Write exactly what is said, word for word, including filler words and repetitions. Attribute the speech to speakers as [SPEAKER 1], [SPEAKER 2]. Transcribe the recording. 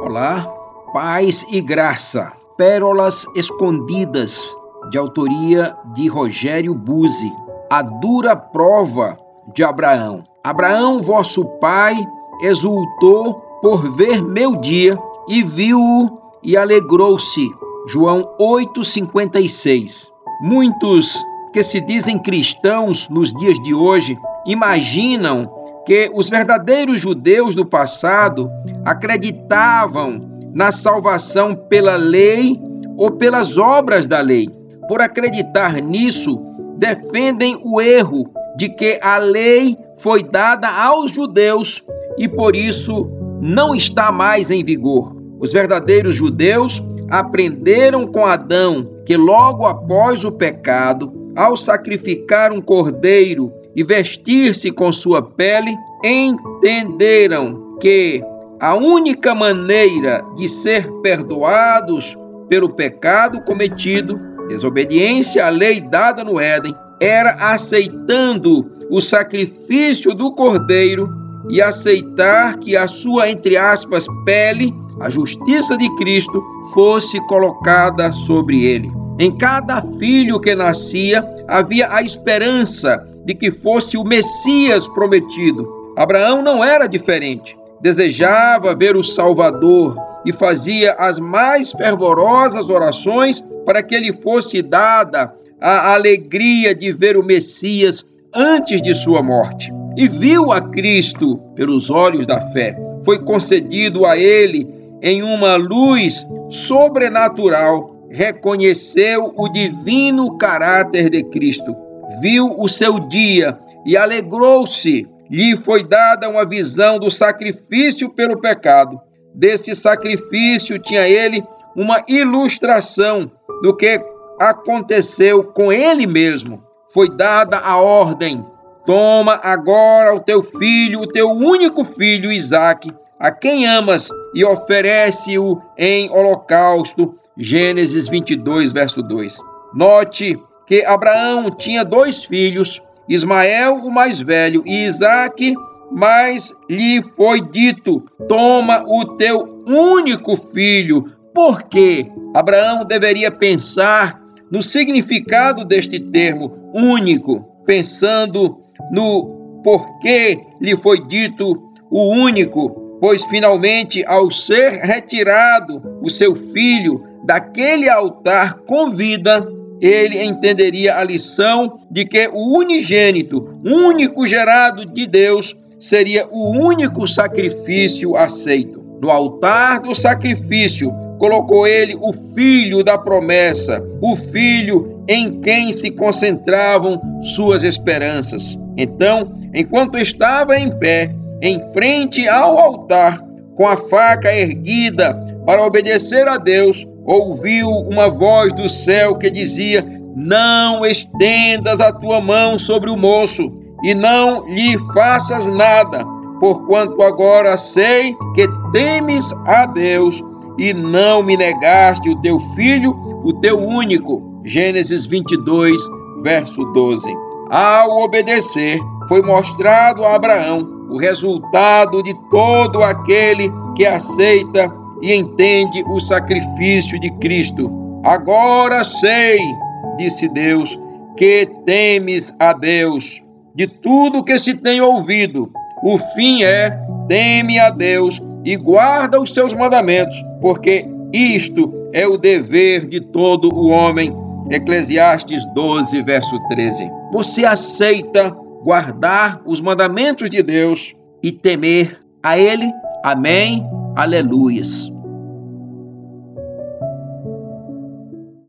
[SPEAKER 1] Olá, paz e graça, pérolas escondidas, de autoria de Rogério Buzzi, a dura prova de Abraão. Abraão, vosso pai, exultou por ver meu dia e viu-o e alegrou-se. João oito, cinquenta e seis. Muitos que se dizem cristãos nos dias de hoje imaginam que os verdadeiros judeus do passado acreditavam na salvação pela lei ou pelas obras da lei. Por acreditar nisso, defendem o erro de que a lei foi dada aos judeus e por isso não está mais em vigor. Os verdadeiros judeus aprenderam com Adão que logo após o pecado, ao sacrificar um cordeiro e vestir-se com sua pele, entenderam que a única maneira de ser perdoados pelo pecado cometido, desobediência à lei dada no Éden, era aceitando o sacrifício do cordeiro e aceitar que a sua, entre aspas, pele, a justiça de Cristo, fosse colocada sobre ele. Em cada filho que nascia, havia a esperança de que fosse o Messias prometido. Abraão não era diferente. Desejava ver o Salvador e fazia as mais fervorosas orações para que lhe fosse dada a alegria de ver o Messias antes de sua morte. E viu a Cristo pelos olhos da fé. Foi concedido a ele em uma luz sobrenatural. Reconheceu o divino caráter de Cristo. Viu o seu dia e alegrou-se. Lhe foi dada uma visão do sacrifício pelo pecado. Desse sacrifício tinha ele uma ilustração do que aconteceu com ele mesmo. Foi dada a ordem: toma agora o teu filho, o teu único filho, Isaque, a quem amas, e oferece-o em holocausto. Gênesis vinte e dois, verso dois. Note que Abraão tinha dois filhos, Ismael, o mais velho, e Isaque, mas lhe foi dito: toma o teu único filho. Por quê? Abraão deveria pensar no significado deste termo único, pensando no porquê lhe foi dito o único, pois finalmente, ao ser retirado o seu filho daquele altar com vida, ele entenderia a lição de que o unigênito, único gerado de Deus, seria o único sacrifício aceito. No altar do sacrifício, colocou ele o filho da promessa, o filho em quem se concentravam suas esperanças. Então, enquanto estava em pé, em frente ao altar, com a faca erguida para obedecer a Deus, ouviu uma voz do céu que dizia: não estendas a tua mão sobre o moço e não lhe faças nada, porquanto agora sei que temes a Deus e não me negaste o teu filho, o teu único. Gênesis vinte e dois, verso doze. Ao obedecer, foi mostrado a Abraão o resultado de todo aquele que aceita e entende o sacrifício de Cristo. Agora sei, disse Deus, que temes a Deus. De tudo que se tem ouvido, o fim é: teme a Deus e guarda os seus mandamentos, porque isto é o dever de todo o homem. Eclesiastes doze, verso treze. Você aceita guardar os mandamentos de Deus e temer a Ele? Amém? Aleluias.